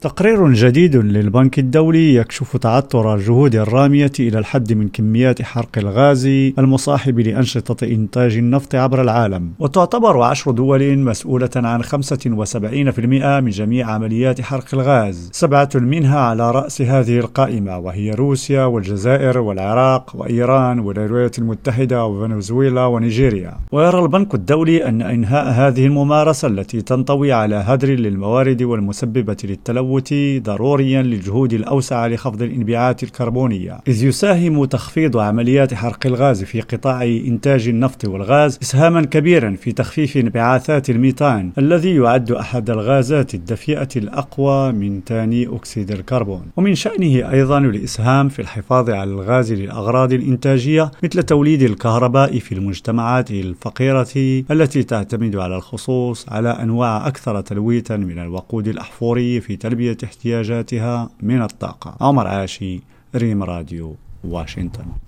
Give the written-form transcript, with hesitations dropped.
تقرير جديد للبنك الدولي يكشف تعثر الجهود الرامية إلى الحد من كميات حرق الغاز المصاحب لأنشطة إنتاج النفط عبر العالم، وتعتبر 10 دول مسؤولة عن 75% من جميع عمليات حرق الغاز، 7 منها على رأس هذه القائمة، وهي روسيا والجزائر والعراق وإيران والولايات المتحدة وفنزويلا ونيجيريا. ويرى البنك الدولي أن إنهاء هذه الممارسة التي تنطوي على هدر للموارد والمسببة للتلوث ضروريا للجهود الأوسع لخفض الانبعاثات الكربونية، إذ يساهم تخفيض عمليات حرق الغاز في قطاع إنتاج النفط والغاز إسهاما كبيرا في تخفيف انبعاثات الميثان الذي يعد أحد الغازات الدفيئة الأقوى من ثاني أكسيد الكربون. ومن شأنه أيضا الإسهام في الحفاظ على الغاز للأغراض الإنتاجية مثل توليد الكهرباء في المجتمعات الفقيرة التي تعتمد على الخصوص على أنواع أكثر تلويثا من الوقود الأحفوري في تلبية احتياجاتها من الطاقة. عمر عاشي، ريم راديو، واشنطن.